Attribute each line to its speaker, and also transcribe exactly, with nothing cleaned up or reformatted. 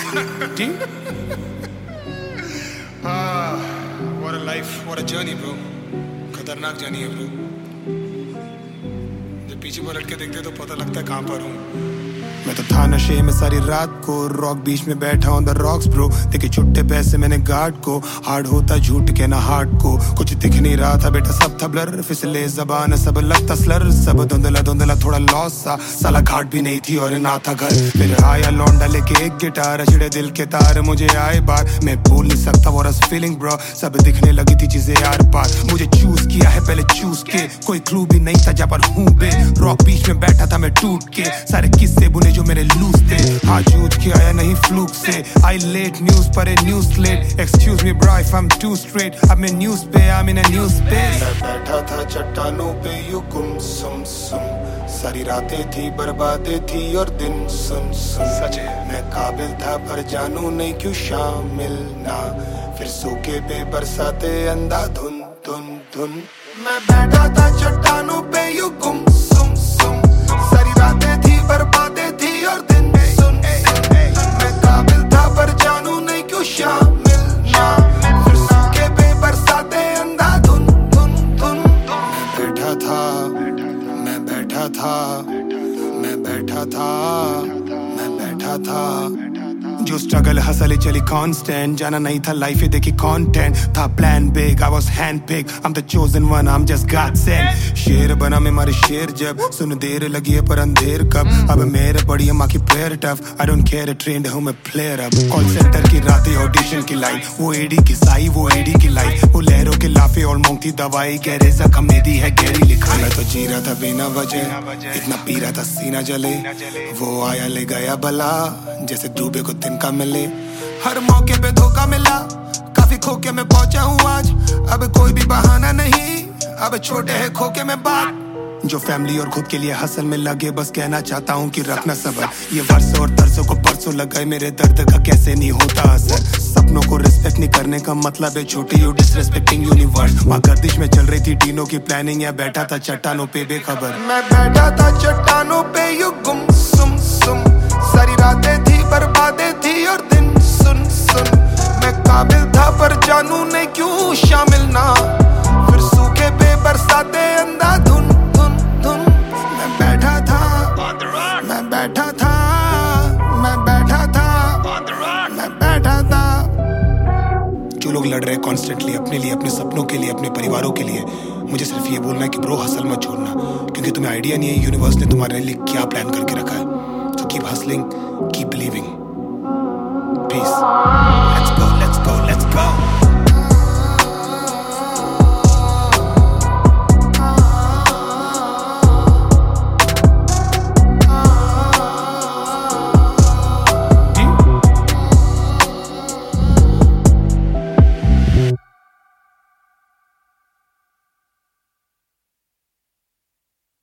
Speaker 1: ठीक? What a life, what a journey, bro. खतरनाक journey है ब्रो। जब पीछे पलट के देखते तो पता लगता है कहाँ पर हूँ। मैं तो था नशे में सारी रात को, रॉक बीच में बैठा ऑन द रॉक्स ब्रो। देखे छुट्टे पैसे मैंने गार्ड को, हार्ड होता झूठ के ना हार्ड को। कुछ दिख नहीं रहा था बेटा, सब था ब्लर, फिसले जबान सब लगता स्लर। सब धुंधला धुंधला थोड़ा लॉस सा, साला घाट भी नहीं थी और ना था घर। फिर आया लौंडा लेके एक गिटार, अछड़े दिल के तार मुझे आए बार। मैं बोल नहीं सकता वो रस फीलिंग ब्रो, सब दिखने लगी थी चीजें यार पार। मुझे चूज किया है पहले चूज के, कोई क्लू भी नहीं था जहाँ पर हूँ बे। रॉक बीच में बैठा था मैं टूट के, सारे किस्से बुने जो मेरे लूज थे। हाँ जूझ के आया नहीं फ्लूक से, आई लेट न्यूज पर news late. Excuse me bro if I am too straight, अब मैं न्यूज पे I am in a news space. मैं बैठा था चट्टानों पे यूं गुम सुम सुम, सारी रातें थी बर्बादें थी और दिन सुन सुन। सच है मैं काबिल था पर जानू नहीं क्यों शामिल ना, फिर सूखे पे बरसाते अंधाधुन धुन धुन। मैं बैठा था चट्टानों पे यूं गुम सुम सुम, सारी रातें थी बर्बादें थी और दिन सुन। मैं काबिल था पर जानू नहीं क्यों शामिल ना, फिर सूखे पे बरसाते अंधाधुन धुन धुन। मैं बैठा था, मैं बैठा था, मैं बैठा था, मैं बैठा था। जो स्ट्रगल हसल चली कांस्टेंट, जाना नहीं था लाइफ है देखी कंटेंट। था plan big, I was hand pick, I am the chosen one, I am just God sent. शेर बना मैं मारे शेर जब, सुन देर लगी है पर अंधेर कब। अब मेरे बड़ी है माँ की prayer tough, I don't care trend हूँ मैं प्लेयर अब। कॉल सेंटर की रातें ऑडिशन की लाइट, वो एडी की साई वो एडी की लाइट। वो लहरों के लाफे और मोंगती दवाई, गहरे जख्म में दी है गहरी लिखाई। मैं तो जी रहा था बिना वजह, इतना पी रहा था सीना जले। वो आया ले गया भला, जैसे डूबे को तिनका मिले। हर मौके पे धोखा मिला, काफी खोके में पहुंचा हूँ आज। अब कोई भी बहाना नहीं, अब छोटे है खोके में बात। जो फैमिली और खुद के लिए हसल में लगे, बस कहना चाहता हूँ कि रखना सबर। ये वर्ष और तरसों को परसों लगाए, मेरे दर्द का कैसे नहीं होता असर। सपनों को रिस्पेक्ट नहीं करने का मतलब है छोटी यू डिसरिस्पेक्टिंग यूनिवर्स। वहाँ गर्दिश में चल रही थी टीनों की प्लानिंग, या बैठा था चट्टानों पे बेखबर। मैं बैठा था चट्टानों पे यूं गुम सुम सुम, सारी रातें थी बर्बादें थी और दिन सुन सुन। मैं काबिल था पर जानू नहीं क्यों शामिल ना, फिर सूखे पे बरसाते अंधाधुन धुन धुन। मैं बैठा था, मैं बैठा था, मैं बैठा था, मैं बैठा था। जो लोग लड़ रहे हैं कॉन्स्टेंटली अपने लिए, अपने सपनों के लिए, अपने परिवारों के लिए, मुझे सिर्फ ये बोलना है कि ब्रो हसल मत छोड़ना, क्योंकि तुम्हें आइडिया नहीं है यूनिवर्स ने तुम्हारे लिए क्या प्लान करके रखा है। So keep hustling, keep believing. Peace.